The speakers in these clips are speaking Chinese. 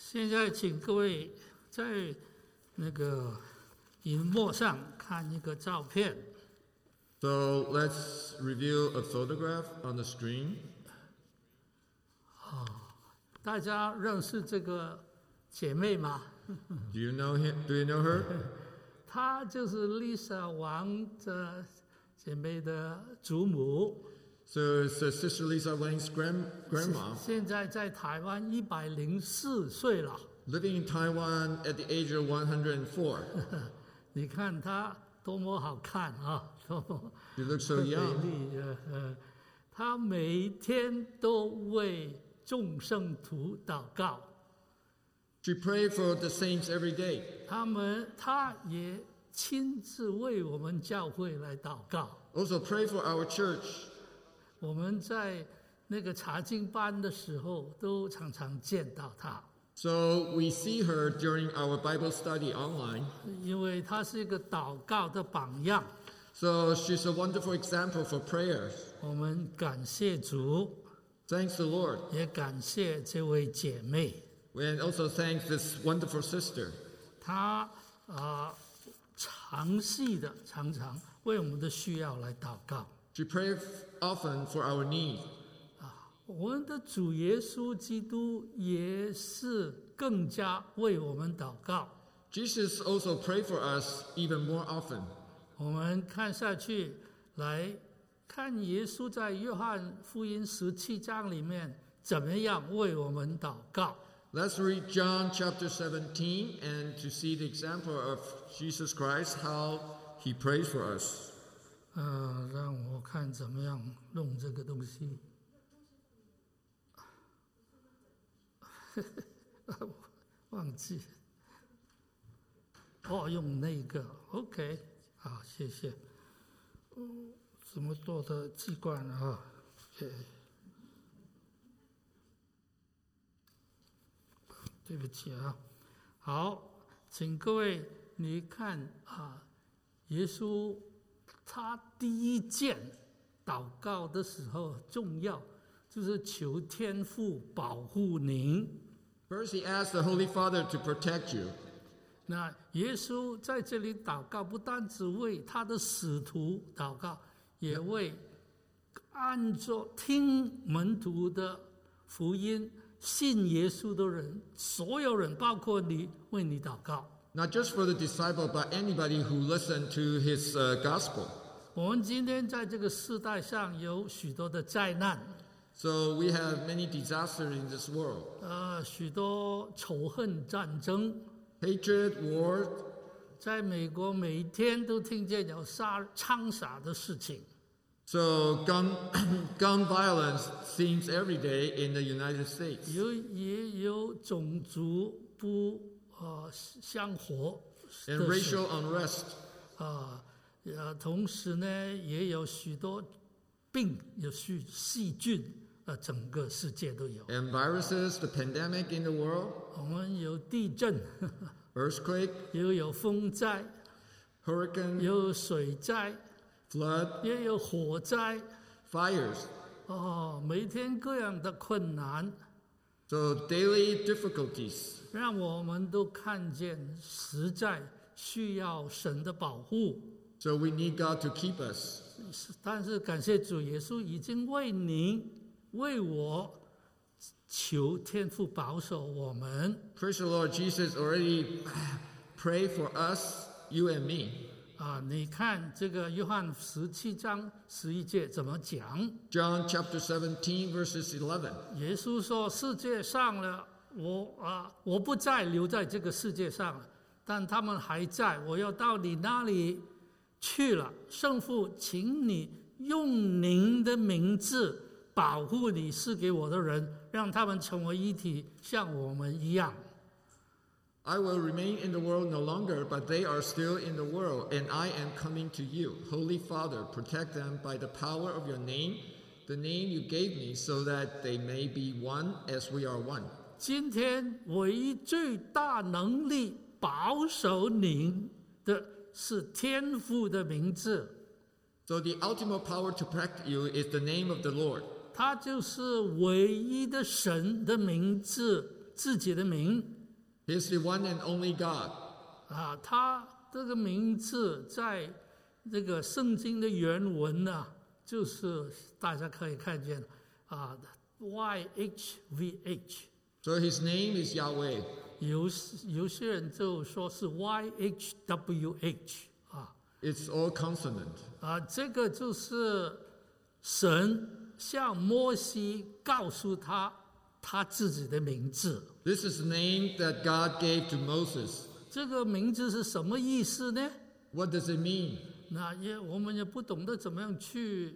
现在请各位在那个荧幕上看一个照片。 So let's review a photograph on the screen. 大家认识这个姐妹吗？ Do you know him? Do you know her? 她就是 Lisa 王的姐妹的祖母。 So it's Sister Lisa Wang's grandma. 现在在台湾104岁了。 Living in Taiwan at the age of 104. 你看她多么好看啊！多么 You look so 美 young. 丽。她每天都为众圣徒祷告。 She prayed for the saints every day. 她也亲自为我们教会来祷告。 Also pray for our church. 我们在那个查经班的时候，都常常见到她。 So we see her during our Bible study online. 因为她是一个祷告的榜样。 So she's a wonderful example for prayers. 我们感谢主， Thanks the Lord. 也感谢这位姐妹。 And also thanks this wonderful sister. 她常常为我们的需要来祷告。 She prays often for our need. 我们的主耶稣基督也是更加为我们祷告。 Jesus also prayed for us even more often. 我们看下去，来看耶稣在约翰福音17章里面怎么样为我们祷告。 Let's read John chapter 17 and to see the example of Jesus Christ, how he prays for us. 让我看怎么样弄这个东西。忘记用那个 OK 好，谢谢。怎么做的习惯了啊？对不起啊。好，请各位你看耶稣他第一件祷告的时候重要，就是求天父保护您。 First, he asked the Holy Father to protect you. 那耶稣在这里祷告，不单只为他的使徒祷告，也为按照听门徒的福音、信耶稣的人，所有人，包括你，为你祷告。 Not just for the disciple, but anybody who listened to his gospel. 我们今天在这个世代上有许多的灾难。 So we have many disasters in this world. 许多仇恨战争， Hatred, war. 在美国每天都听见有枪杀的事情。 So gun violence seems every day in the United States. 也有种族不相活 And 的事 racial unrest. 同时呢，也有许多病，有细菌，整个世界都有。 And viruses, the pandemic in the world. 我们有地震， Earthquake, 也有风灾， hurricane, 有水灾， flood, 也有火灾。 fires. 每天各样的困难， So daily difficulties. 让我们都看见实在需要神的保护。 So we need God to keep us. 但是感谢主，耶稣已经为您、为我求天父保守我们。 Praise the Lord, Jesus already prayed for us, you and me. 你看这个约翰17章11节怎么讲？ John chapter 17 verses 11. 耶稣说：“世界上了，我不再留在这个世界上了，但他们还在，我要到你那里去了。圣父，请你用您的名字保护你赐给我的人，让他们成为一体，像我们一样。” I will remain in the world no longer, but they are still in the world, and I am coming to you. Holy Father, protect them by the power of your name, the name you gave me, so that they may be one as we are one. 今天唯一最大能力保守您的是天父的名字， So the ultimate power to protect you is the name of the Lord. 他就是唯一的神的名字，自己的名。 He is the one and only God. 他这个名字在这个圣经的原文呢，就是大家可以看见YHVH。 So his name is Yahweh. 有些人就说是 YHWH。 It's all consonant. 这个就是神向摩西告诉他自己的名字。 This is the name that God gave to Moses. 这个名字是什么意思呢？ What does it mean? 我们也不懂得怎么样去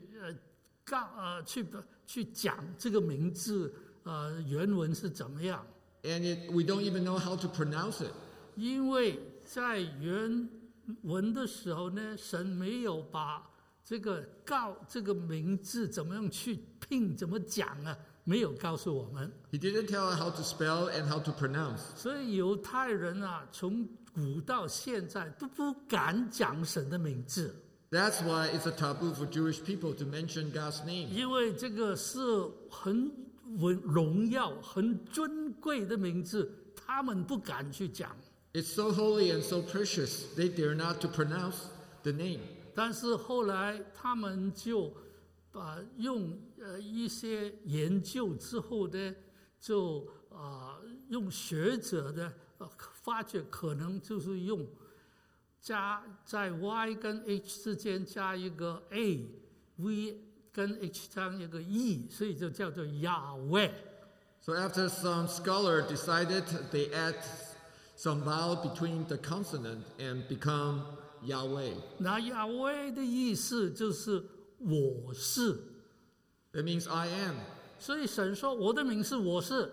讲这个名字原文是怎么样。 And we don't even know how to pronounce it. 因为在原文的时候呢，神没有把这个名字怎么样去拼，怎么讲啊，没有告诉我们。 He didn't tell us how to spell and how to pronounce. 所以犹太人从古到现在都不敢讲神的名字。 That's why it's a taboo for Jewish people to mention God's name. 因为这个是很荣耀、很尊贵的名字，他们不敢去讲。 It's so holy and so precious, they dare not to pronounce the name. 但是后来他们就用一些研究之后呢，就用学者的发觉可能就是用在 Y 跟 H 之间加一个 A，V 跟 H 加一个 E， 所以就叫做 Yahweh。 So after some scholar decided, they add some vowel between the consonant and become Yahweh. 那 Yahweh 的意思就是我是， That means I am. 所以神说我的名是我是。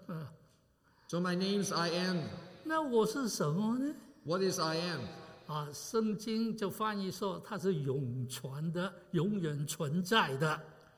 So my name's I am. 那我是什么呢？ What is I am? 圣经就翻译说它是永存的、永远存在的。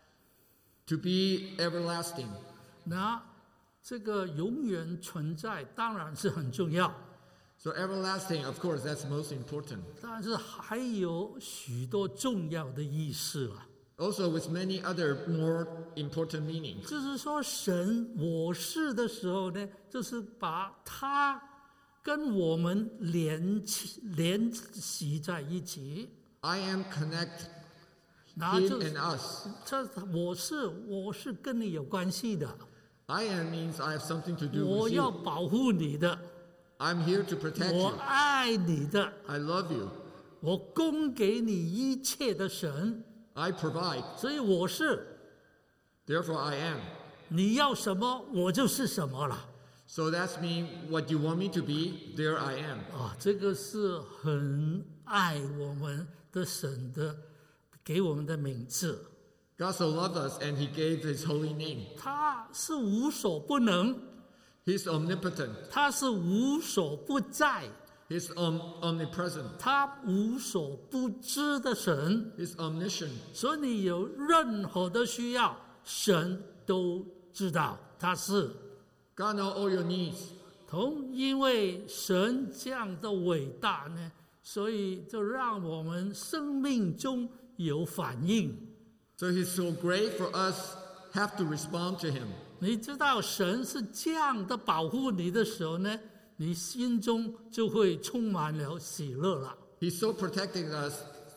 To be everlasting. 那这个永远存在当然是很重要， So everlasting, of course, that's most important. 但是还有许多重要的意思啊。 Also with many other more important meanings. 就是说神我是的时候呢，就是把他跟我们联系在一起。 I am connect 然后 him 就 and us. 这我是跟你有关系的， I am means I have something to do 我 with 要 you. 保护你的， I'm here to protect 我 you. 爱你的， I love you. 我供给你一切的神， I provide. 所以我是 Therefore I am. 你要什么我就是什么了。 So that's mean what you want me to be, there I am. 这个是很爱我们的神的给我们的名字。 God so loved us and he gave his holy name. 他是无所不能， He's omnipotent. 他是无所不在， He's omnipresent. 他无所不知的神。 He's omniscient. 所以你有任何的需要，神都知道他是。 God knows all your needs. 因为神这样的伟大呢，所以就让我们生命中有反应。 So he's so great for us have to respond to him. 你知道神是这样的保护你的时候呢，你心中就会充满了喜乐了。 He's so protecting us,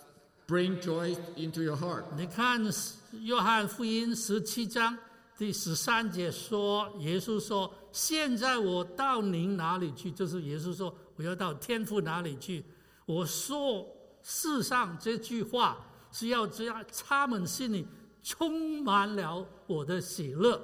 bring joy into your heart. 你看约翰福音17章第13节说，耶稣说：“现在我到您哪里去？”就是耶稣说：“我要到天父哪里去？”我说世上这句话是要这样，他们心里充满了我的喜乐。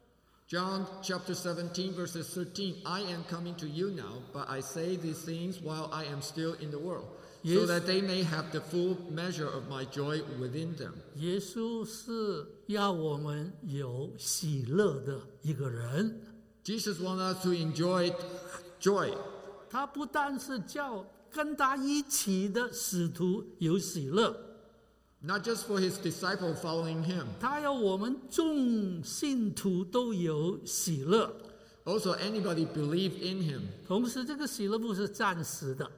John chapter 17 verses 13, I am coming to you now, but I say these things while I am still in the world, so Yes. that they may have the full measure of my joy within them. 耶稣是要我们有喜乐的一个人， Jesus wants us to enjoy joy. 他不但是叫跟他一起的使徒有喜乐， Not just for his disciple following him, 他要我们众信徒都有喜乐。 also anybody believe in him. 同时，这个喜乐不是暂时的，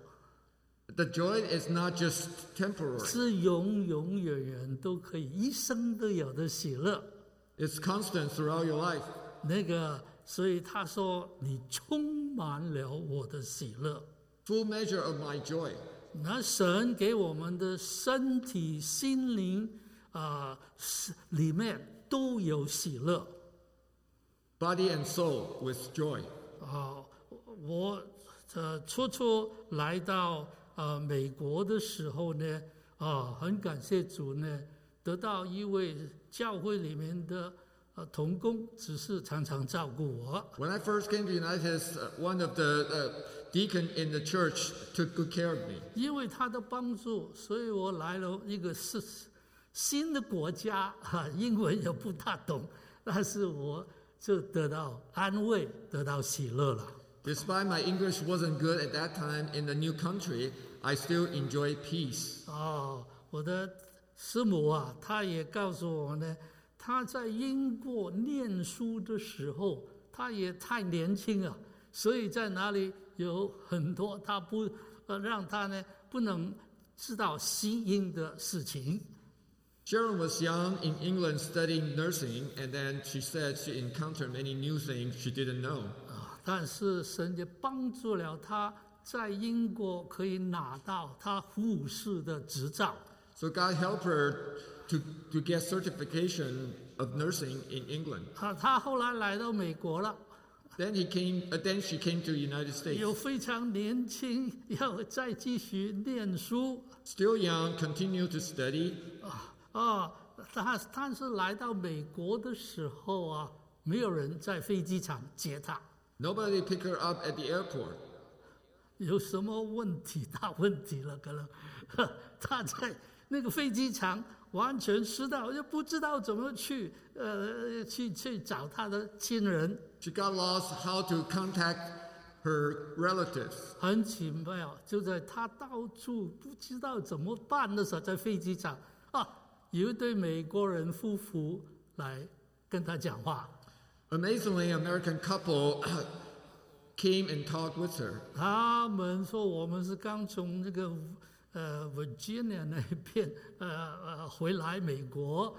The joy is not just temporary. 是永永远远都可以一生都有的喜乐。 It's constant throughout your life. 那个所以他说：“你充满了我的喜乐。” full measure of my joy. 那神给我们的身体、心灵里面都有喜乐。 Body and soul with joy. 我初来到美国的时候呢，很感谢主呢，得到一位教会里面的同工，只是常常照顾我。 When I first came to the United States, one of the deacon in the church took good care of me. 因为他的帮助，所以我来了一个新的国家，英文也不大懂，但是我就得到安慰，得到喜乐了。 Despite my English wasn't good at that time in the new country, I still enjoy peace. 我的师母她也告诉我呢，她在英国念书的时候，她也太年轻了，所以在哪里有很多她不让她呢不能知道西英的事情。 Sharon was young in England studying nursing, and then she said she encountered many new things she didn't know. 但是神也帮助了她，在英国可以拿到她护士的执照。 So God helped her to get certification of nursing in England. 她后来来到美国了。 Then she came to the United States. 又非常年轻，要再继续念书。 Still young, continue to study. 但是来到美国的时候没有人在飞机场接她。 Nobody picked her up at the airport. 有什么问题？大问题了，可能她在那个飞机场完全失道，就不知道怎么去找她的亲人。 She got lost how to contact her relatives. 很奇妙，就在她到处不知道怎么办的时候，在飞机场有一对美国人夫妇来跟她讲话。 Amazingly, American couple came and talked with her. 他们说我们是刚从这个Virginia 那边回来美国，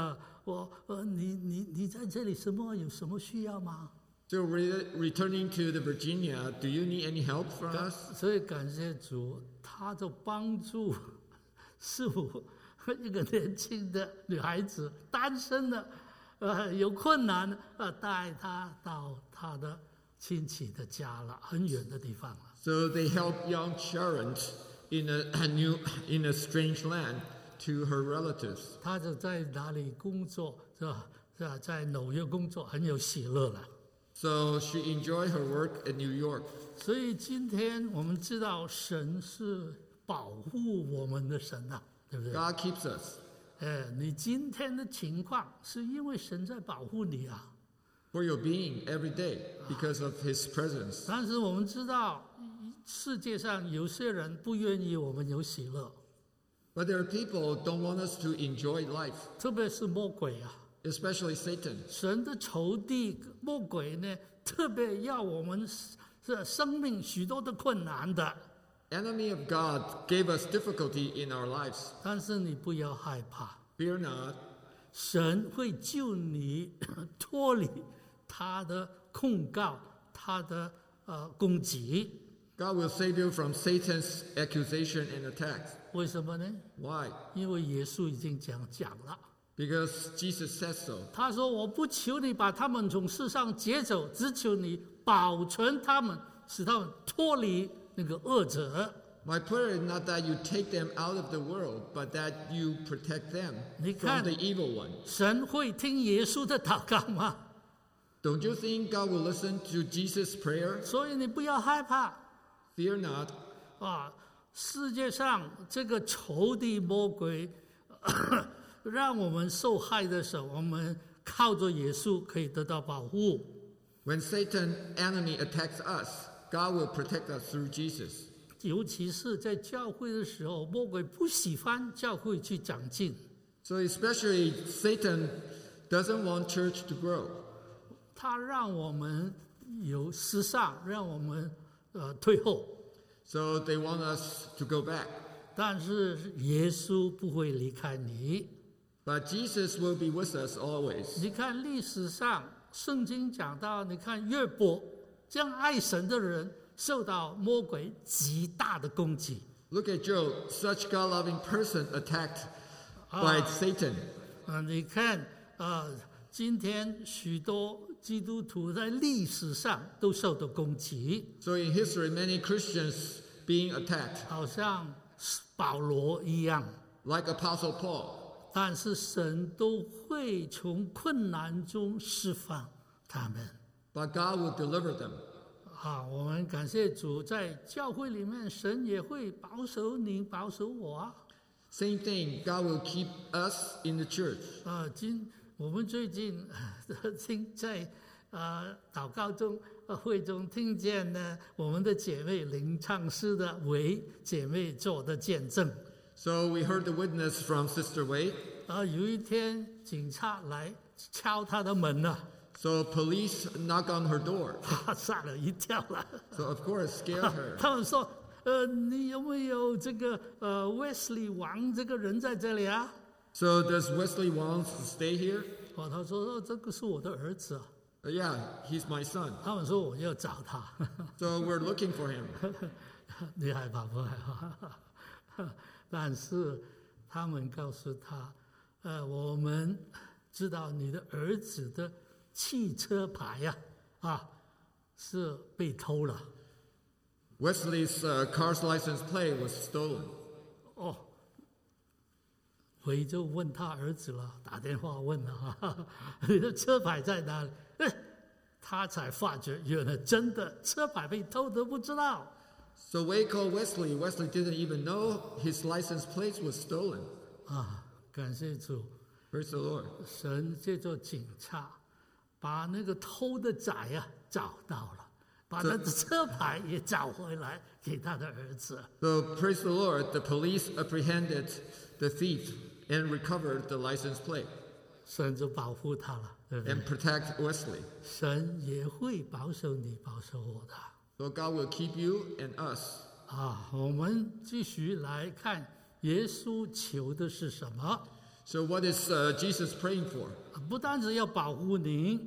你在这里有什么需要吗？ So returning to the Virginia, do you need any help from us? 所以感谢主，他就帮助是我一个年轻的女孩子，单身的，有困难，带她到她的亲戚的家了，很远的地方了。 So they helped young Sharon in a strange land to her relatives. 她就在哪里工作，是吧？在纽约工作，很有喜乐了。 So she enjoyed her work in New York. 所以今天我们知道，神是保护我们的神对不对？ God keeps us. 你今天的情况是因为神在保护你 For your being every day because of His presence. 但是我们知道，世界上有些人不愿意我们有喜乐， But there are people who don't want us to enjoy life, 特别是魔鬼 especially Satan. 神的仇敌魔鬼呢，特别要我们生命许多的困难的。 Enemy of God gave us difficulty in our lives. 但是你不要害怕， Fear not. 神会救你脱离他的控告，他的攻击。 God will save you from Satan's accusation and attacks. 为什么呢？ Why? 因为耶稣已经讲了， Because Jesus said so. 他说：“我不求你把他们从世上劫走，只求你保存他们，使他们脱离那个恶者。” My prayer is not that you take them out of the world, but that you protect them 你 from 看 the evil one. 神会听耶稣的祷告吗？ Don't you think God will listen to Jesus' prayer? 所以你不要害怕 Fear not. 世界上这个仇敌魔鬼让我们受害的时候，我们靠着耶稣可以得到保护。 When Satan enemy attacks us, God will protect us through Jesus. 尤其是在教会的时候，魔鬼不喜欢教会去长进。 So especially Satan doesn't want church to grow. 他让我们有失丧，让我们退后。 So they want us to go back. 但是耶稣不会离开你。 But Jesus will be with us always. 你看历史上圣经讲到，你看约伯这样爱神的人，受到魔鬼极大的攻击。 Look at Job, such God-loving person attacked by Satan. 你看今天许多基督徒在历史上都受到攻击。 So in history, many Christians being attacked, 好像保罗一样。 like Apostle Paul. 但是神都会从困难中释放他们。 But God will deliver them. 我们感谢主，在教会里面，神也会保守你，保守我啊。 Same thing, God will keep us in the church. 我们最近在祷告中会中听见呢，我们的姐妹林唱诗的为姐妹做的见证。 So we heard the witness from Sister Wei. 有一天警察来敲她的门了。 So police knock on her door. 吓了一跳了。 So of course scared her. 他们说，你有没有这个Wesley 王这个人在这里啊？ So does Wesley Wang stay here? 他说，这个是我的儿子啊。 Yeah, he's my son. 他们说我要找他。 So we're looking for him. 你害怕不害怕？但是他们告诉他，我们知道你的儿子的汽车牌是被偷了。 Wesley's car's license plate was stolen. 回就问他儿子了，打电话问了，你的车牌在哪里？他才发觉原来真的车牌被偷都不知道。 So Wei called Wesley. Wesley didn't even know his license plate was stolen. 感谢主。 Praise the Lord. 神借着警察把那个偷的仔找到了，把他的车牌也找回来给他的儿子。 So praise the Lord, the police apprehended the thief and recovered the license plate. 神就保护他了，对不对？ And protect Wesley. 神也会保守你，保守我的。 So God will keep you and us. 我们继续来看耶稣求的是什么。 So what is Jesus praying for? 不单只要保护你，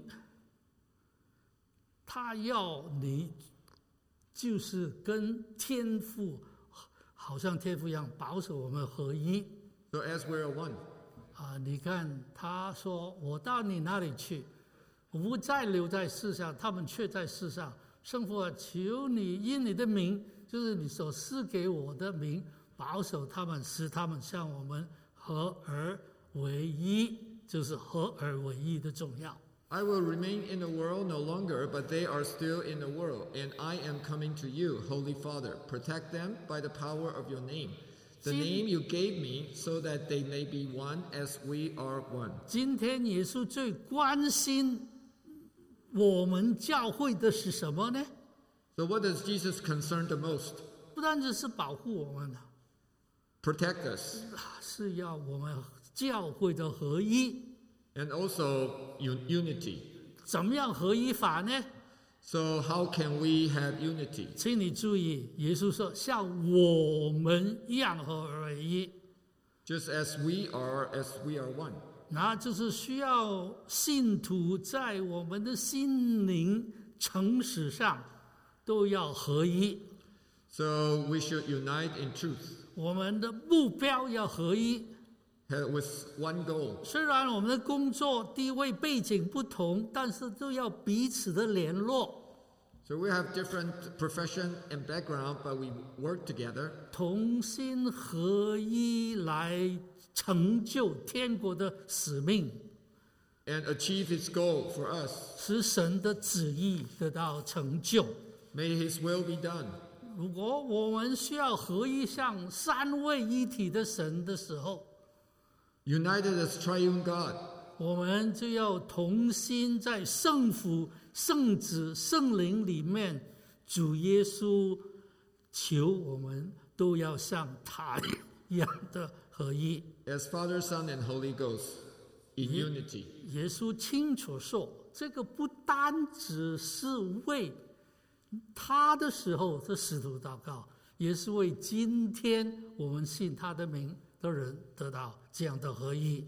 他要你就是跟天父，好像天父一样保守我们合一。 So as we are one. 你看他说，我到你那里去，我不再留在世上，他们却在世上。圣父，求你因你的名，就是你所赐给我的名，保守他们，使他们像我们合而为一，就是合而为一的重要。 I will remain in the world no longer, but they are still in the world, and I am coming to you, Holy Father. Protect them by the power of your name, the name you gave me, so that they may be one as we are one. 今天耶稣最关心我们教会的是什么呢？ So what does Jesus concern the most? 不单只是保护我们的， Protect us. 是要我们教会的合一。 And also unity. 怎么样合一法呢？ So how can we have unity? 请你注意，耶稣说像我们一样合而为一， Just as we are one. 那就是需要信徒在我们的心灵诚实上都要合一。 So we should unite in truth. 我们的目标要合一。 With one goal. 虽然我们的工作地位背景不同，但是都要彼此的联络。 So we have different profession and background, but we work together. 同心合一来成就天国的使命， And achieve His goal for us. 使神的旨意得到成就。 May His will be done. 如果我们需要合一像三位一体的神的时候， United as triune God. 我们就要同心在圣父、圣子、圣灵里面，主耶稣求我们都要像他一样的合一。 As Father, Son, and Holy Ghost in unity. 耶稣清楚说，这个不单只是为他的时候的使徒祷告，也是为今天我们信他的名的人得到这样的合一。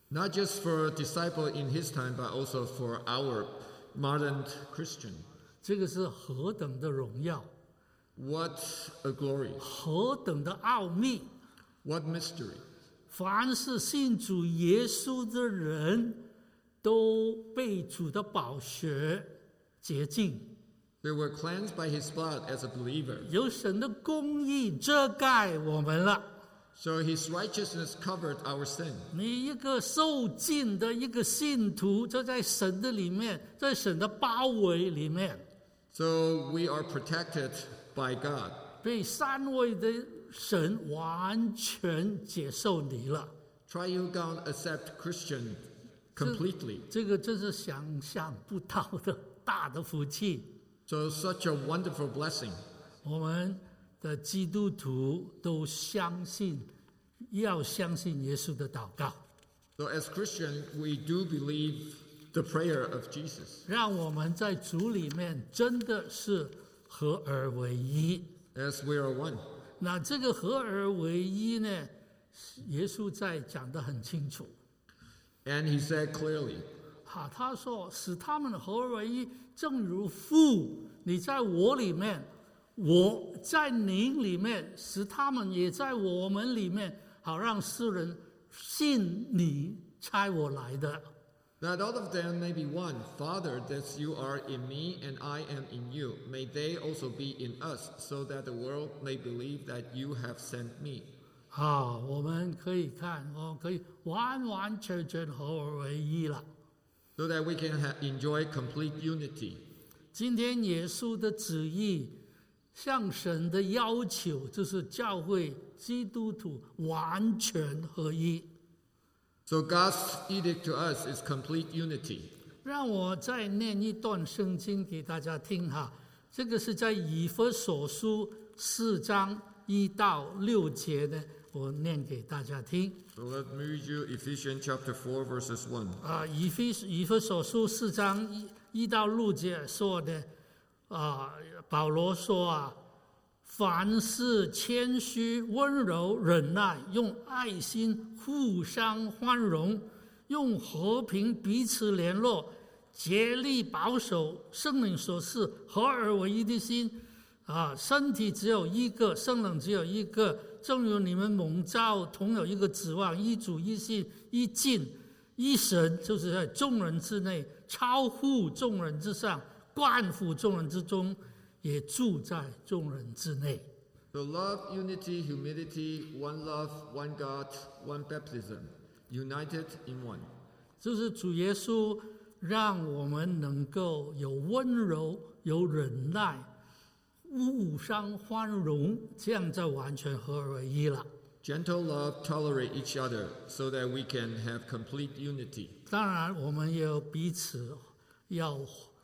Not just for a disciple in his time, but also for our modern Christian. 这个是何等的荣耀， What a glory. 何等的奥秘！ What mystery. 凡是信主耶稣的人，都被主的宝血洁净， They were cleansed by his blood as a believer. 有神的公义遮盖我们了。 So his righteousness covered our sin. 你一个受尽的一个信徒，就在神的里面，在神的包围里面， So we are protected by God. 被三位的神完全接受你了。 Triune God accept Christian completely. 这个真是想象不到的大的福气。 So such a wonderful blessing. 我们的基督徒都相信，要相信耶稣的祷告， So as Christian, we do believe the prayer of Jesus. 让我们在主里面真的是合而为一。 As we are one. 那这个合而为一呢，耶稣在讲得很清楚。 And he said clearly, 他说使他们合而为一，正如父你在我里面，我在你里面，使他们也在我们里面，好让世人信你差我来的。 that all of them may be one. Father, that you are in me and I am in you. May they also be in us, so that the world may believe that you have sent me. 我们可以看，可以完完全全合而为一了。 So that we can enjoy complete unity. 今天耶稣的旨意，向神的要求，就是教会基督徒完全合一。 So God's edict to us is complete unity. 让我再念一段圣经给大家听哈，这个是在以弗所书4章1到6节呢，我念给大家听。 So let me read you Ephesians chapter 4 verses 1. 以弗所书4章1到6节说的，保罗说凡事谦虚、温柔、忍耐，用爱心互相宽容，用和平彼此联络，竭力保守圣灵所赐合而为一的心。身体只有一个，圣灵只有一个，正如你们蒙召同有一个指望，一主一信一敬一神，就是在众人之内，超乎众人之上，冠乎众人之中，也住在众人之内。 So love, unity, humility, one love, one God, one baptism, united in one. 就是主耶稣让我们能够有温柔、有忍耐、互相宽容，这样就完全合而为一了。 Gentle love, tolerate each other, so that we can have complete unity. 当然，我们也有彼此要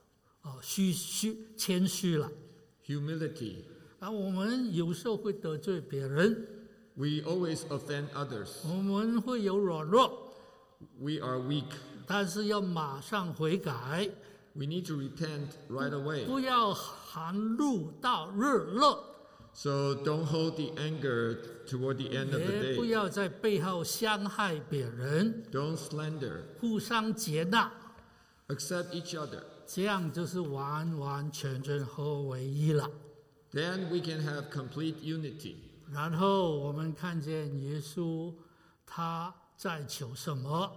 谦虚了。 Humility. 我们有时候会得罪别人， We always offend others. 我们会有软弱， We are weak. 但是要马上悔改， We need to repent right away. 不要含怒到日落， So don't hold the anger toward the end of the 也不 day. 要在背后伤害别人， Don't slander. 互相接纳， Accept each other. 这样就是完完全全合为一了。 Then we can have complete unity. 然后我们看见耶稣他在求什么？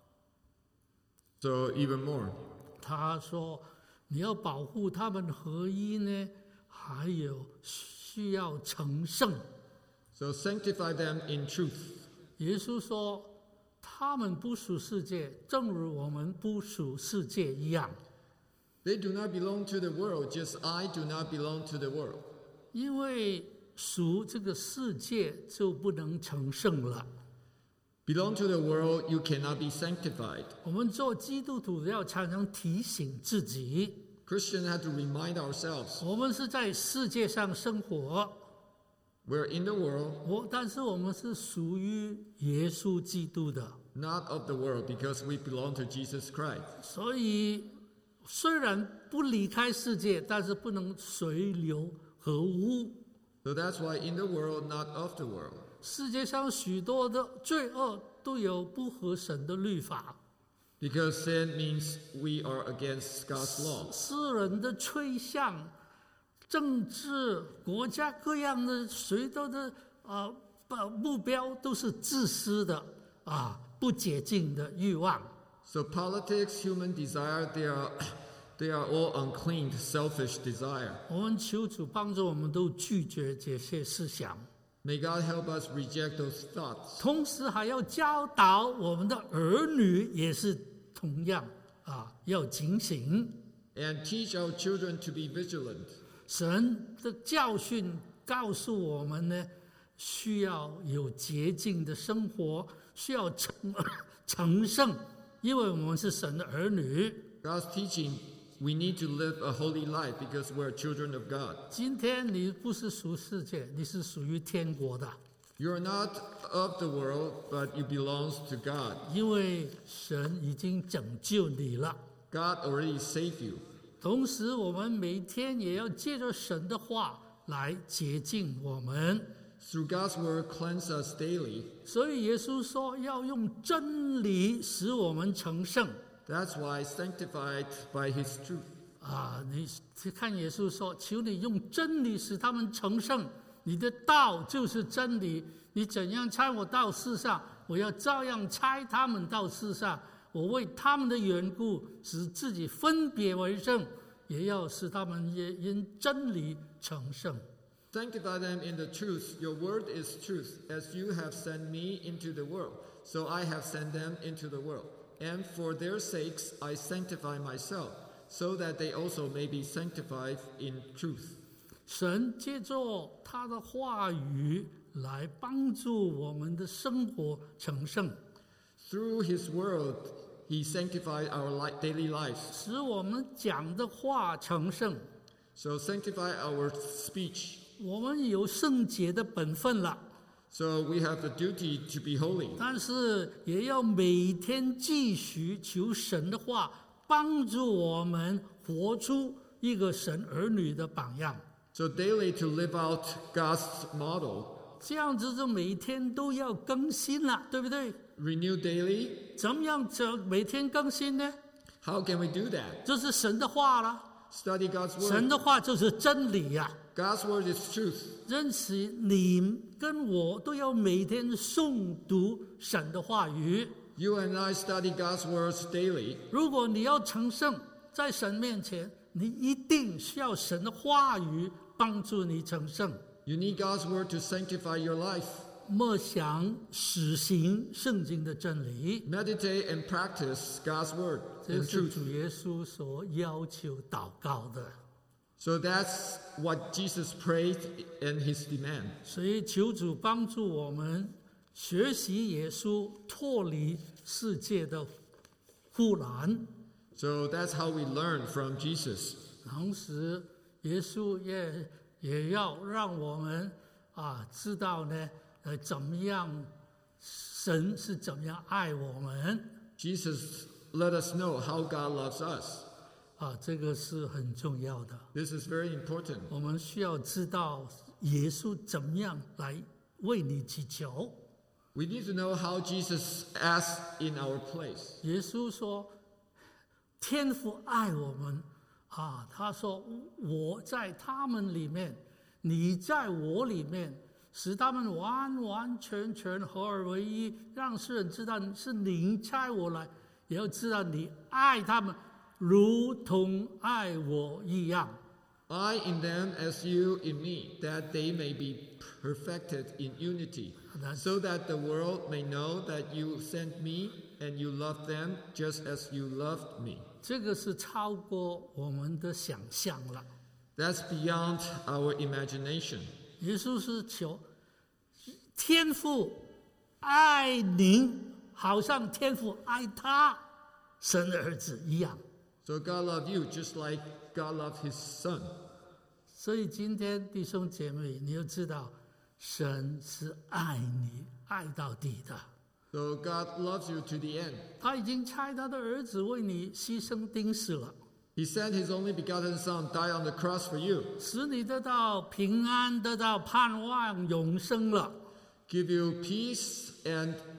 So even more. 他说：“你要保护他们合一呢，还有需要成圣。” So sanctify them in truth. 耶稣说：“他们不属世界，正如我们不属世界一样。 They do not belong to the world, just I do not belong to the world. 因为属这个世界就不能成圣了。 Belong to the world, you cannot be sanctified. 我们做基督徒要常常提醒自己， Christians have to remind ourselves 我们是在世界上生活， we're in the world, 但是我们是属于耶稣基督的。 not of the world, because we belong to Jesus Christ. 所以虽然不离开世界，但是不能随流合污。 So that's why in the world, not of the world. 世界上许多的罪恶都有不合神的律法。 Because sin means we are against God's law. 世人的趋向、政治、国家各样的许多的目标都是自私的不洁净的欲望。 So politics, human desire, they are all unclean, selfish desire. 我们求主帮助我们都拒绝这些思想。 May God help us reject those thoughts. 同时还要教导我们的儿女，也是同样要警醒。 And teach our children to be vigilant. 神的教训告诉我们呢，需要有洁净的生活，需要成圣，因为我们是神的儿女。 God's teaching, we need to live a holy life because we're children of God. 今天你不是属世界，你是属于天国的。 You are not of the world, but you belong to God. 因为神已经拯救你了。 God already saved you. 同时，我们每天也要借着神的话来洁净我们。 Through God's word, cleanse us daily. 所以耶稣说要用真理使我们成圣。 That's why sanctified by His truth. 你看耶稣说，求你用真理使他们成圣。你的道就是真理，你怎样差我到世上，我要照样差他们到世上。我为他们的缘故，使自己分别为圣，也要使他们也因真理成圣。 Sanctify them in the truth. Your word is truth. As you have sent me into the world, so I have sent them into the world. And for their sakes I sanctify myself, so that they also may be sanctified in truth. 神借着他的话语来帮助我们的生活成圣。 Through His word, He sanctified our daily lives. 使我们讲的话成圣。 So sanctify our speech. 我们有圣洁的本分了。 So we have the duty to be holy. 但是也要每天继续求神的话，帮助我们活出一个神儿女的榜样。 So daily to live out God's model. 这样子就每天都要更新了，对不对？ Renew daily. 怎么样每天更新呢？ How can we do that? 这是神的话了。 Study God's word. 神的话就是真理呀。 God's word is truth. 因此，你跟我都要每天诵读神的话语。 You and I study God's words daily. 如果你要成圣，在神面前，你一定需要神的话语帮助你成圣。 You need God's word to sanctify your life. 默想、实行圣经的真理。 Meditate and practice God's word 这 and 是 truth. 主耶稣所要求祷告的。 So that's what Jesus prayed and His demand. 所以求主帮助我们学习耶稣，脱离世界的忽然。 So that's how we learn from Jesus. 同时，耶稣也要让我们知道呢，怎么样神是怎么样爱我们。 Jesus let us know how God loves us. 这个是很重要的。 This is very important. 我们需要知道耶稣怎么样来为你祈求。 We need to know how Jesus asked in our place. 耶稣说，天父爱我们他说我在他们里面，你在我里面，使他们完完全全合而为一，让世人知道是你差我来，也要知道你爱他们如同爱我一样。 I in them as you in me, that they may be perfected in unity, so that the world may know that you sent me and you love them just as you loved me. 这个是超过我们的想象了。 That's beyond our imagination. 耶稣是求天父爱您，好像天父爱他神的儿子一样。 So God loved you just like God loved His Son. 所以今天弟兄姐妹，你要知道，神是爱你，爱到底的。 So God loves you to the end. 他已经差他的儿子为你牺牲钉死了， He sent His only begotten Son die on the cross for you, 使你得到平安，得到盼望，永生了。 give you peace and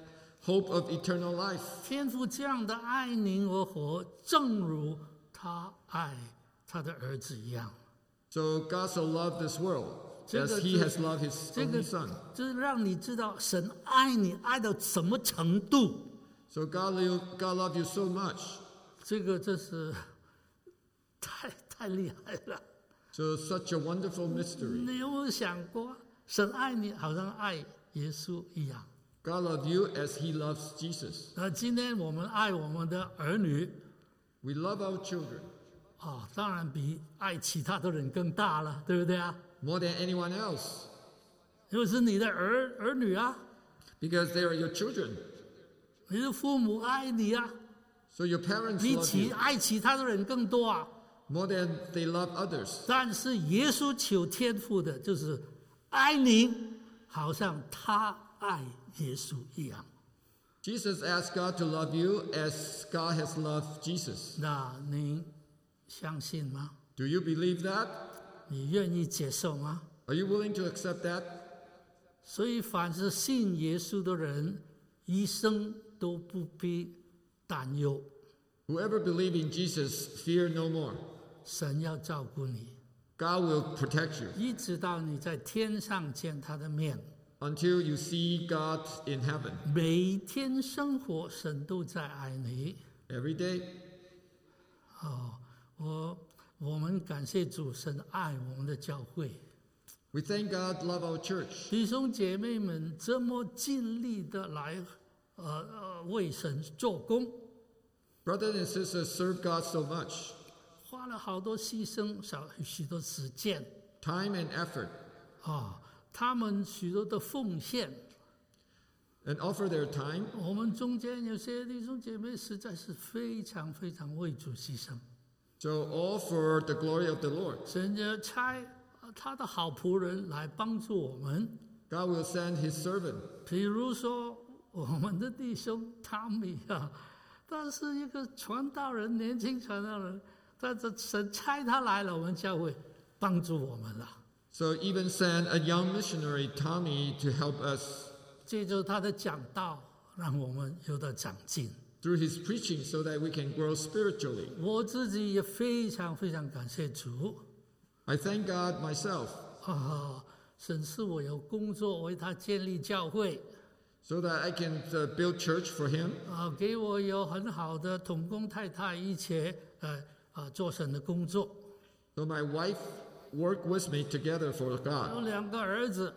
hope of eternal life. 天父这样的爱您而活，正如他爱他的儿子一样。 So God so loved this world 这 as 个 He has loved His 这个 only Son. 就是让你知道神爱你爱到什么程度。 So God loved you so much. 这个真是太厉害了。 So such a wonderful mystery. 你有没有想过，神爱你好像爱耶稣一样？ God loved you as He loves Jesus. 今天我们爱我们的儿女， We love our children 当然比爱其他的人更大了，对不对啊？ more than anyone else 因为是你的儿女啊， because they are your children. 你的父母爱你啊， So your parents 比 love you 爱其他的人更多啊。 more than they love others. 但是耶稣求天父的就是爱你，好像他爱耶稣一样。 Jesus asked God to love you as God has loved Jesus. 那您相信吗？ Do you believe that? 你愿意接受吗？ Are you willing to accept that? 所以，凡是信耶稣的人，一生都不必担忧， Whoever believes in Jesus, fear no more. 神要照顾你， God will protect you 一直到你在天上见他的面。 until you see God in heaven 每天生活，神都在爱你。 every day. 我们感谢主，神爱我们的教会， We thank God, love our church. 弟兄姐妹们这么尽力的来，为神做工， Brothers and sisters serve God so much, 花了好多牺牲，许多时间 time and effort, 他们许多的奉献。 and offer their time. 我们中间有些弟兄姐妹实在是非常非常为主牺牲， So all for the glory of the Lord. 神就差他的好仆人来帮助我们。 God will send His servant. 比如说我们的弟兄汤米他是一个传道人，年轻传道人，但是神差他来了我们教会，帮助我们了。 So even send a young missionary, Tommy, to help us 借助他的讲道，让我们有的长进。 through his preaching so that we can grow spiritually. 我自己也非常非常感谢主 I thank God myself 神赐我有工作为他建立教会 so that I can build church for him. 给我有很好的同工太太一起做神的工作。 So my wife worked with me together for 有 God. 2个儿子，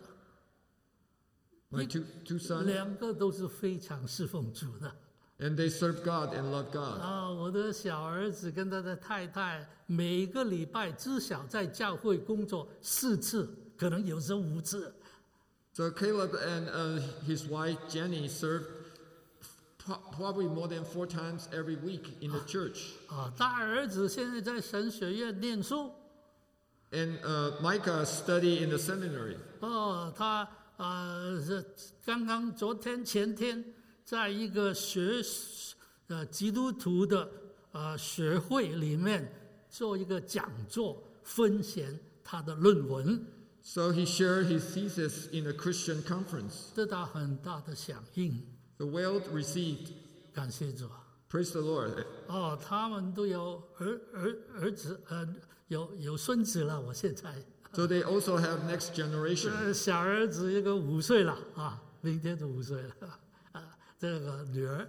My two sons, 2个都是非常侍奉主的。 and they serve God and love God. 我的小儿子跟他的太太每个礼拜至少在教会工作4次，可能有时候5次。 So Caleb and his wife Jenny serve probably more than 4 times every week in the church. 大儿子现在在神学院念书。 And Micah study in the seminary. 他刚刚昨天前天在一个基督徒的学会里面做一个讲座，分享他的论文， So he shared his thesis in a Christian conference. 得到很大的响应。 The world received. 感谢主。 Praise the Lord. 他们都有儿子，有孙子了。我现在 So they also have next generation. 小儿子一个5岁了明天就5岁了这个女儿。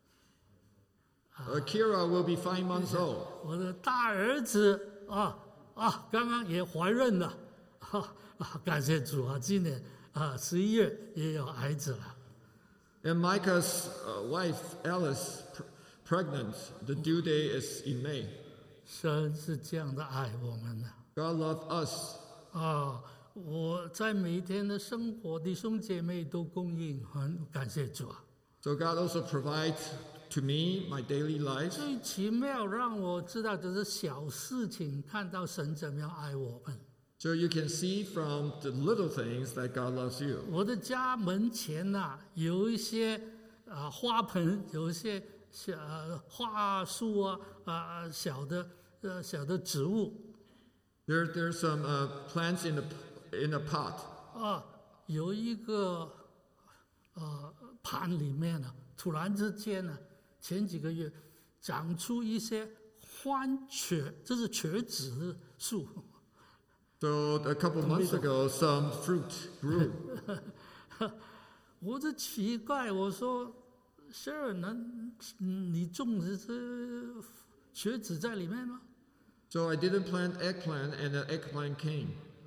Kira will be 5 months old. 我的大儿子刚刚也怀孕了，感谢主今年11月也有孩子了。 And Micah's wife, Alice, pregnant. The due day is in May. 神是这样的爱我们的 God loved us. 我在每一天的生活，弟兄姐妹都供应，很感谢主 So God also provides to me my daily life. 最奇妙让我知道，就是小事情看到神怎么样爱我们。 So you can see from the little things that God loves you. 我的家门前有一些花盆，有一些花树小的植物。 There's some plants in a pot. 有一个盘里面呢，突然之间呢，前几个月长出一些番茄，这是茄子树。 So a couple months ago, some fruit grew. 我就奇怪，我说 Sharon， 你种的这茄子在里面吗？ So I didn't plant eggplant, and the eggplant came.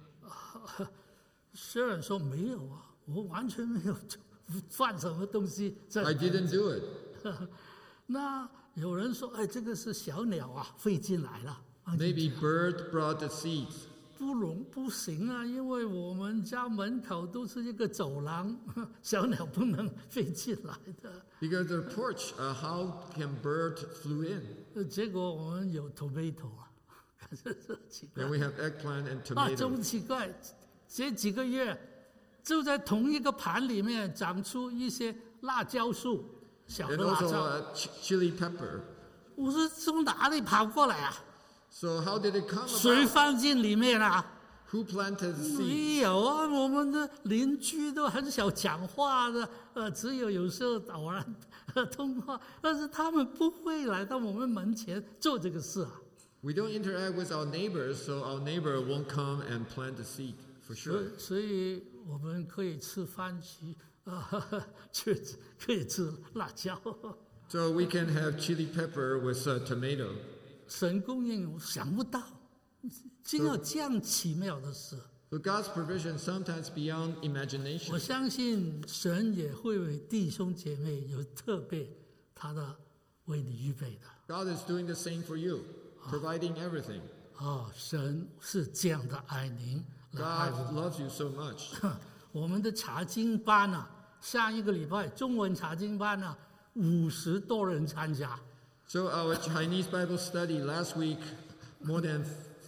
Sharon 说没有啊，我完全没有放什么东西在里 I 面。 didn't do it. 那有人说，哎，这个是小鸟啊，飞进来了。 Maybe bird brought the seeds. 不行啊，因为我们家门口都是一个走廊，小鸟不能飞进来的。 Because the porch, how can bird flew in? 结果我们有 tomato 啊，奇怪 And we have eggplant and 啊， tomato. 真奇怪，这几个月就在同一个盘里面长出一些辣椒树，小的 And 辣 also 椒。 chili pepper. 我说从哪里跑过来啊？ So how did it come 谁 about? 放进里面啊？ Who planted the seed? 没有啊，我们的邻居都很少讲话的，只有时候偶然通话，但是他们不会来到我们门前做这个事啊。 We don't interact with our neighbors, so our neighbor won't come and plant the seed, for 所 sure. 以我们可以吃番茄确实可以吃辣椒。 So we can have chili pepper with tomato. 神供应，我想不到，竟有这样奇妙的事。 So God's provision sometimes beyond 我 imagination. 相信神也会为弟兄姐妹有特别他的为你预备的。 God is doing the same for you, providing everything. 神是这样的爱您，来爱 God 我们。 loves you so much. 我们的查经班啊，上一个礼拜中文查经班啊，50多人参加。 So our Chinese Bible study last week, more than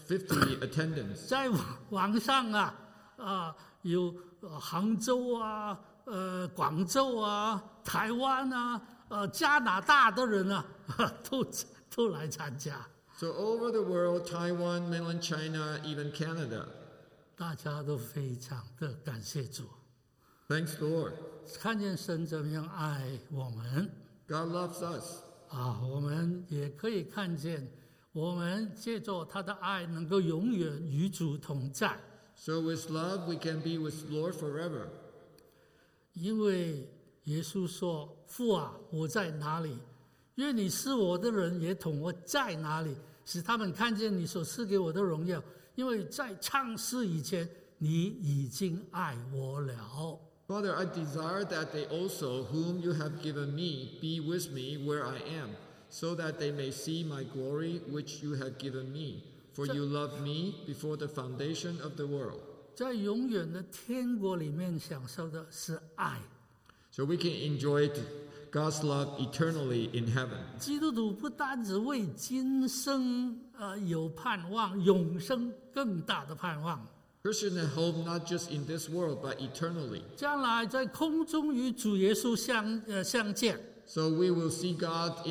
50 attendance. 在网上啊，有杭州啊，广州啊，台湾啊，加拿大的人啊，都来参加。 So over the world, Taiwan, mainland China, even Canada. 大家都非常的感谢主， Thanks the Lord. 看见神怎么样爱我们 God loves us. 我们也可以看见，我们借着他的爱，能够永远与主同在。 So with love, we can be with Lord forever. 因为耶稣说：“父啊，我在哪里？愿你是我的人也同我在哪里，使他们看见你所赐给我的荣耀。因为在创世以前，你已经爱我了。” Father, I desire that they also, whom you have given me, be with me where I am, so that they may see my glory which you have given me. For you loved me before the foundation of the world. 在永远的天国里面享受的是爱。 So we can enjoy God's love eternally in heaven. 基督徒不单只为今生有盼望，永生更大的盼望。 Christians have hope not just in this world, but eternally. 将来在空中与主耶稣相见， So we will see God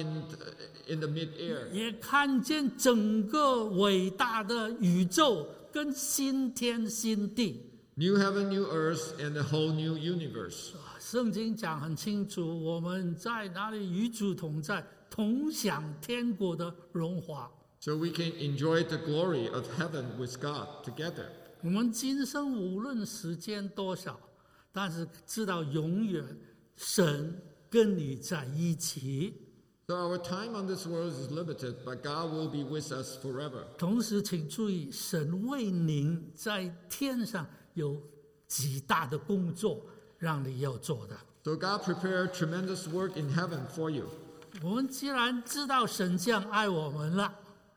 in the mid-air. 也看见整个伟大的宇宙跟新天新地。 New heaven, new earth, and a whole new universe. 圣经讲很清楚，我们在哪里与主同在，同享天国的荣华。 So we can enjoy the glory of heaven with God together. 我们今生无论时间多少，但是知道永远神跟你在一起。 So our time on this world is limited, but God will be with us forever. 同时，请注意，神为您在天上有极大的工作，让你要做的。 So God prepared tremendous work in heaven for you. 我们既然知道神这样爱我们了，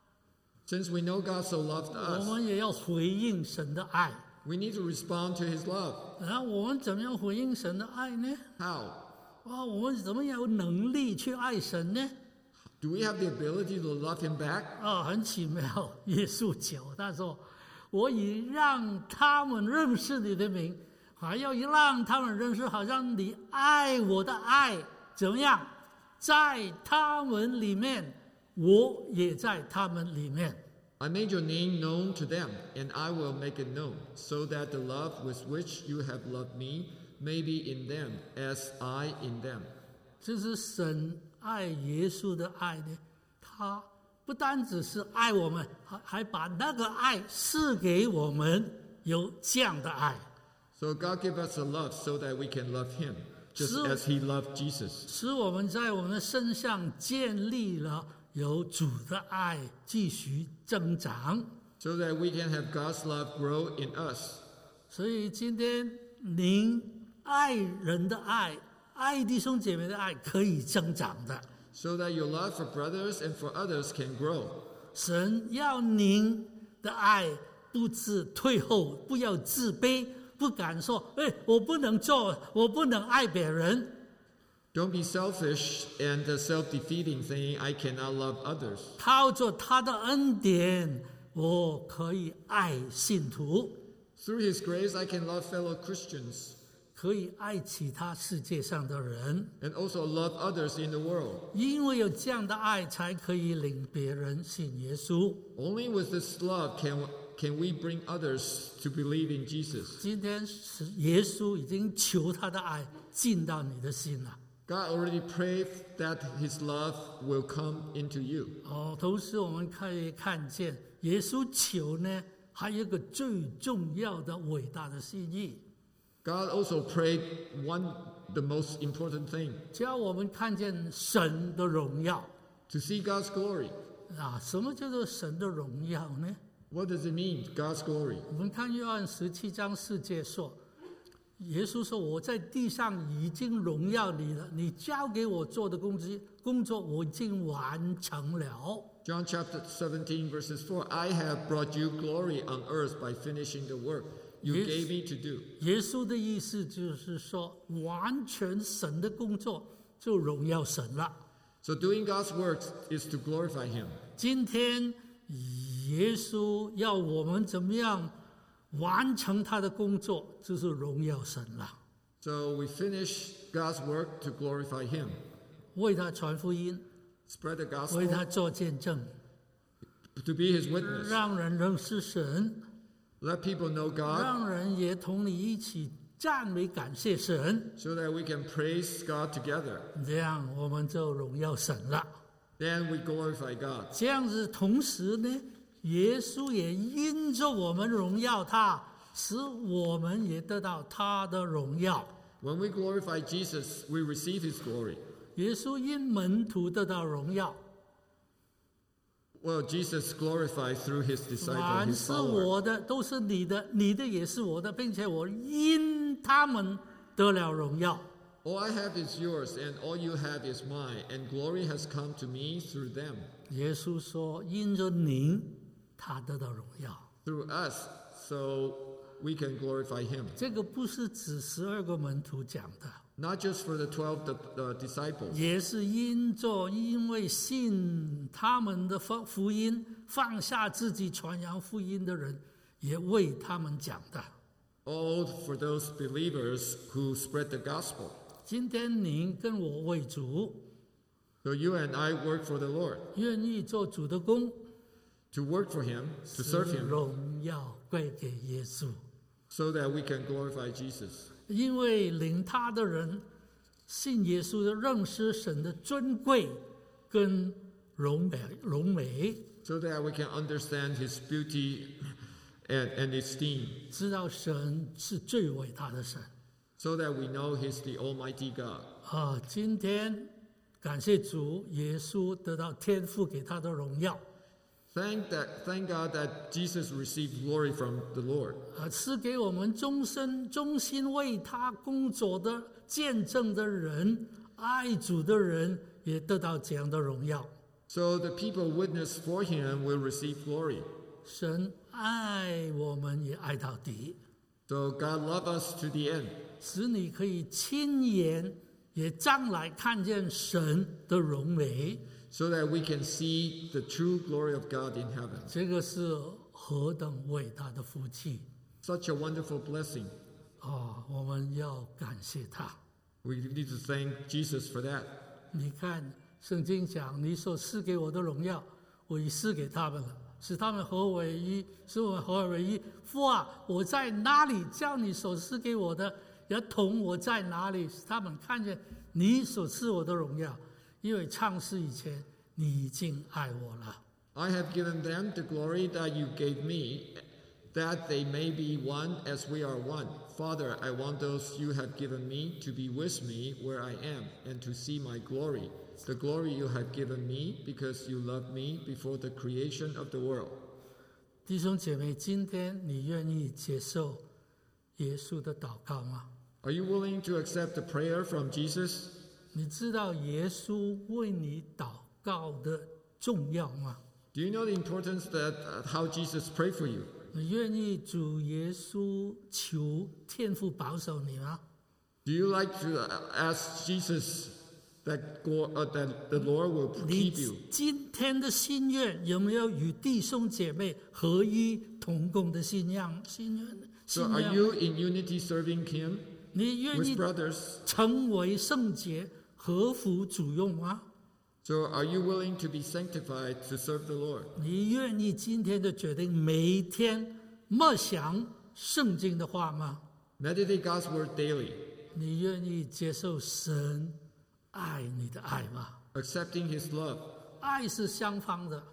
Since we know God so loved 我 us, 们也要回应神的爱。 we need to respond to His love. 然后我们怎么样回应神的爱呢？ How? 我们怎么样有能力去爱神呢？ Do we have the ability to love Him back? 很奇妙。耶稣讲，他说：“我已让他们认识你的名，还要让他们认识，好像你爱我的爱怎么样，在他们里面，我也在他们里面。” I made your name known to them, and I will make it known, so that the love with which you have loved me may be in them as I in them. 这是神爱耶稣的爱呢，他不单只是爱我们，还把那个爱赐给我们，有这样的爱。 So God gave us a love so that we can love Him, just as He loved Jesus. 使我们在我们的身上建立了有主的爱，继续增长。 So that we can have God's love grow in us. 所以今天您爱人的爱，爱弟兄姐妹的爱可以增长的。 So that your love for brothers and for others can grow. 神要您的爱不致退后，不要自卑，不敢说我不能做，我不能爱别人。 Don't be selfish and self-defeating, saying, I cannot love others. 靠着他的恩典，我可以爱信徒， Through His grace, I can love fellow Christians 可以爱其他世界上的人。 and also love others in the world. 因为有这样的爱，才可以领别人信耶稣。 Only with this love can we bring others to believe in Jesus. 今天是耶稣已经求他的爱进到你的心了。 God already prayed that His love will come into you. 同时我们可以看见，耶稣求呢，还有一个最重要的伟大的心意。 God also prayed the most important thing, 叫我们看见神的荣耀。 to see God's glory. 什么叫做神的荣耀呢？ What does it mean, God's glory? 我们看约翰17章4节说，耶稣说：“我在地上已经荣耀你了，你交给我做的工作，我已经完成了。” John chapter 17 verses 4, I have brought you glory on earth by finishing the work you gave me to do. 耶稣的意思就是说，完全神的工作就荣耀神了。 So doing God's work is to glorify Him. 今天耶稣要我们怎么样完成他的工作，就是荣耀神了。 So we finish God's work to glorify Him. 为他传福音， Spread the 为 gospel, 他做见证， to be His witness. 让人认识神， Let people know God 让人也同你一起赞美感谢神， so that we can praise God together. 这样我们就荣耀神了。 Then we glorify God. 这样子，同时呢，耶稣也因着我们荣耀他，使我们也得到他的荣耀。 When we glorify Jesus, we receive His glory. 耶稣因门徒得到荣耀， Well, Jesus glorified through His disciple, 凡 His 是 follower. 我的都是你的，你的也是我的，并且我因他们得了荣耀。 All I have is yours, and all you have is mine, and glory has come to me through them. 耶稣说：“因着您，他得到荣耀。 Through us, so we can glorify Him. ” 这个不是指12个门徒讲的， Not just for the 12 disciples, 也是因为信他们的福音，放下自己传扬福音的人，也为他们讲的。 all for those believers who spread the gospel. 今天您跟我为主， So you and I work for the Lord, 愿意做主的工， to work for Him, to serve 使 Him, 荣耀归给耶稣。 so that we can glorify Jesus. 因为领他的人信耶稣的，认识神的尊贵跟荣美， So that we can understand His beauty and esteem. 知道神是最伟大的神。 So that we know He's the Almighty God. 今天感谢主，耶稣得到天父给他的荣耀， Thank God that Jesus received glory from the Lord. 赐给我们忠心为他工作的见证的人，爱主的人也得到这样的荣耀。 So the people witness for Him will receive glory. 神爱我们，也爱到底， So God loved us to the end, 使你可以亲眼也将来看见神的荣美。 so that we can see the true glory of God in heaven. 这个是何等伟大的福气 Such a wonderful blessing. 我们要感谢他。 We need to thank Jesus for that. 你看圣经讲，你所赐给我的荣耀，我已赐给他们了，使他们合为一，使我们合而为一。父啊，我在哪里，叫你所赐给我的也同我在哪里，使他们看见你所赐我的荣耀，因为创世以前你已经爱我了。 I have given them the glory that you gave me, that they may be one as we are one. Father, I want those you have given me to be with me where I am, and to see my glory, the glory you have given me because you loved me before the creation of the world. 弟兄姐妹，今天你愿意接受耶稣的祷告吗？ Are you willing to accept the prayer from Jesus? 你知道耶稣为你祷告的重要吗？ Do you know the importance that how Jesus prayed for you? 你愿意主耶稣求天父保守你吗？ Do you like to ask Jesus that the Lord will 你 keep you? 今天的心愿有没有与弟兄姐妹合一同工的信仰？ So are you in unity serving Him 你愿 with 意 brothers? 成为圣洁，合乎主用吗？ So are you willing to be sanctified to serve the Lord? 你愿意今天的决定每一天默想圣经的话吗？ Meditate God's word daily, 你愿意接受神爱你的爱吗？ accepting His love. 爱是相方的，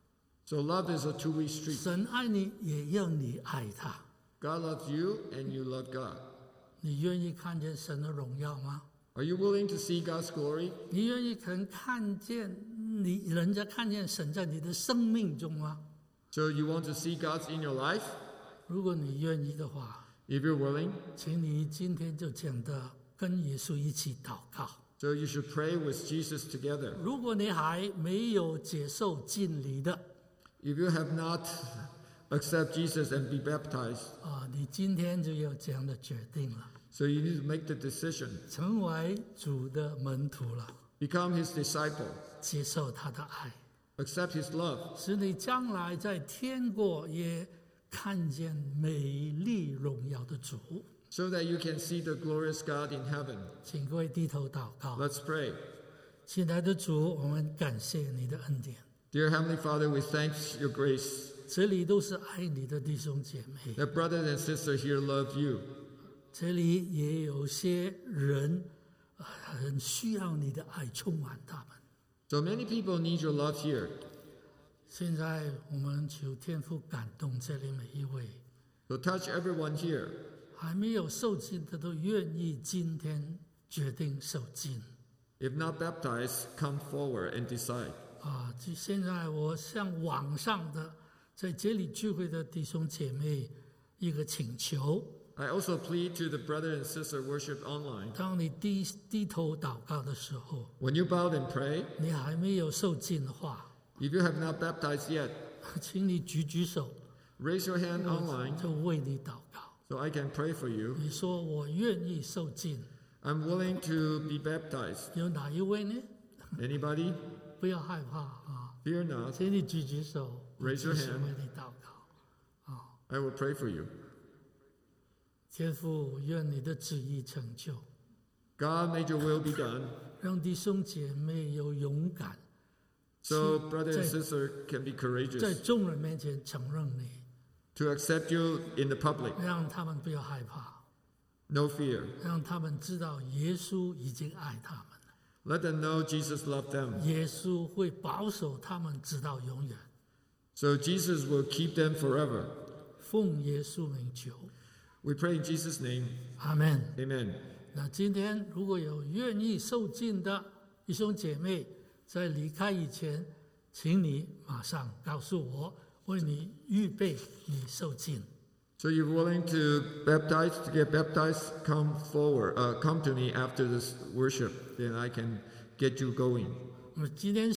So love is a two-way street. 神爱你，也让你爱他。 God loves you and you love God. 你愿意看见神的荣耀吗？ Are you willing to see God's glory? 你愿意看见人家看见神在你的生命中吗？ So you want to see God's in your life? 如果你愿意的话， If you're willing, 请你今天就讲的跟耶稣一起祷告。 so you should pray with Jesus together. 如果你还没有接受浸礼的 If you have not accepted Jesus and be baptized, 你今天就要这样的决定了， so you need to make the decision. 成为主的门徒了， Become His disciple. 接受他的爱， Accept His love. 使你将来在天国也看见美丽荣耀的主。 So that you can see the glorious God in heaven. 请各位低头祷告。 Let's pray. 亲爱的主，我们感谢你的恩典， Dear Heavenly Father, we thank your grace. 这里都是爱你的弟兄姐妹， That brothers and sisters here love you. 这里也有些人很需要你的爱充满他们。 So many people need your love here. 现在我们求天父感动这里每一位， So touch everyone here. 还没有受浸的都愿意今天决定受浸。 If not baptized, come forward and decide. 就现在我向网上的在这里聚会的弟兄姐妹一个请求： I also plead to the brother and sister worship online. 当你低头祷告的时候， When you bow and pray, 你还没有受浸的话， if you have not baptized yet, 请你举手， raise your hand online 就为你祷告。 so I can pray for you. 你说我愿意受浸， I'm willing to be baptized. 有哪一位呢？ Anybody? 不要害怕啊， Fear not. 请你举手， Raise your 我继续 hand. 为你祷告。 I will pray for you. 天父，愿你的旨意成就， God, may your will be done 让弟兄姐妹有勇敢， so brother and sister can be 在 courageous 众人面前承认你， to accept you in the public. 让他们不要害怕， No fear. 让他们知道耶稣已经爱他们了， Let them know Jesus loved them. 耶稣会保守他们直到永远。 So Jesus will keep them forever. 奉耶稣名求， We pray in Jesus' name. 阿门。 Amen. 那今天如果有愿意受浸的弟兄姐妹，在离开以前，请你马上告诉我，为你预备你受浸。 So you're willing to get baptized, come forward, come to me after this worship, then I can get you going. 今天